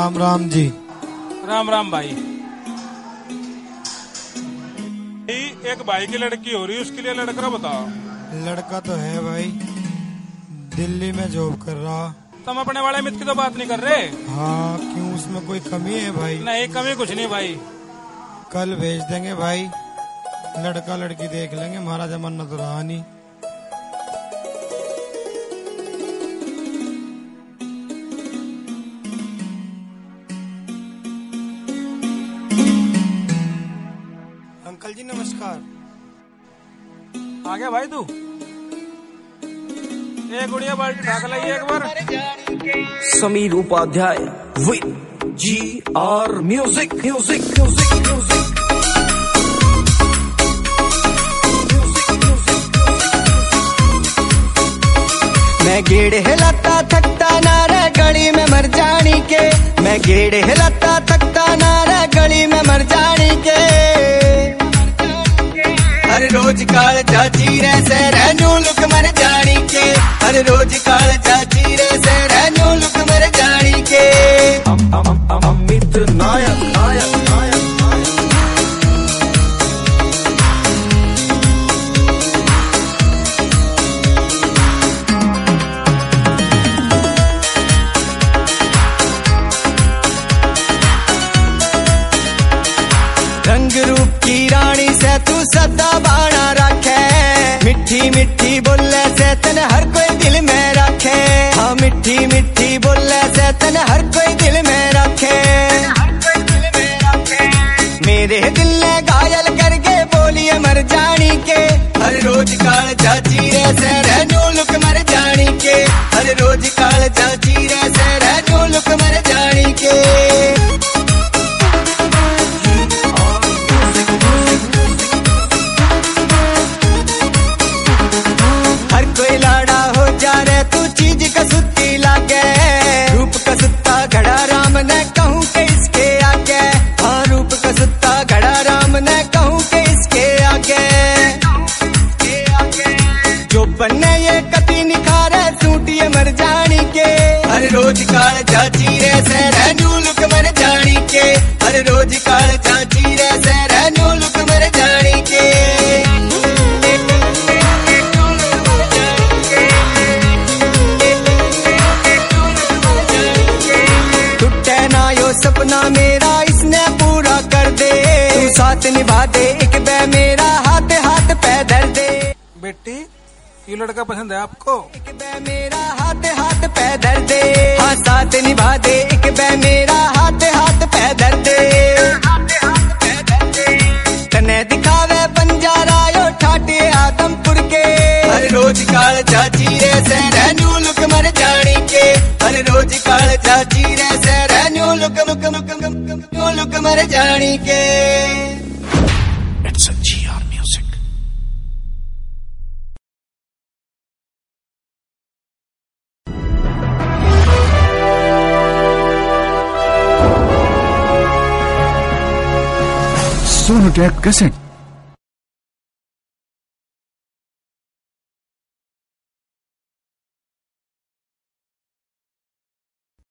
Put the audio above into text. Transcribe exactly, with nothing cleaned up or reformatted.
राम राम जी। राम राम भाई। एक भाई की लड़की हो रही है, उसके लिए लड़का बताओ। लड़का तो है भाई, दिल्ली में जॉब कर रहा। तुम अपने वाले मित्र की तो बात नहीं कर रहे? हाँ, क्यों उसमें कोई कमी है भाई? नहीं, कमी कुछ नहीं भाई। कल भेज देंगे भाई, लड़का लड़की देख लेंगे, हमारा जमाना तो रहा नहीं। अंकल जी नमस्कार। आ गया भाई तू? एक गुड़िया बाल्टी ढाक लाइए एक बार। Sameer Upadhyay with G R music music music music मैं गेड़ हिलाता थकता ना रे गली में मर जानी के। मैं गेड़ हिलाता थकता ना रे गली में मर जानी के। हर रोज काल चाची रे से रहनू लुक मर जानी के। हर रोज काल चाची रे से रहनू लुक मर जानी के। अम अम अम अमित नायक नायक नायक रंग रूप की रानी से तू सदा बाणा रखे। मिठी मिठी बोले से तन हर कोई दिल में रखे। हाँ मिठी मिठी बोले से तन हर कोई दिल में रखे। मेरे दिल ने घायल करके बोलिए मर जानी के। हर रोज काल चाची रे से रहनू लुक मर जानी के। हर रोज काल चाची रे से रहनू लुक मर जानी के। तू चीज का सुत्ती लागे। रूप का सुत्ता घड़ा राम ने कहूँ के इसके आगे। हाँ रूप का सुत्ता घड़ा राम ने कहूँ के इसके आगे। जो बनने ये कति निखारे सूटिए मर जानी के। हर रोज काल चाची रे से रहनू लुक मर जानी के। हर रोज काल चाची रे से रहनू लुक मर जानी के। सपना मेरा इसने पूरा कर दे। तू साथ निभा दे एक बे मेरा हाथ हाथ पे धर दे। बेटी ये लड़का पसंद है आपको? एक बे मेरा हाथ हाथ पे धर दे। हाँ साथ निभा दे एक बे मेरा हाथ हाथ पे धर दे। तने दिखावे बंजारा यो ठाटे आदमपुर के। हर रोज काल चाची रे से रहनू लुक मर जानी के। हर रोज काल चाची रे से रहनू लुक लुक लुक लुक लुक मर जानी के। It's a G R music. Sonotech cassette.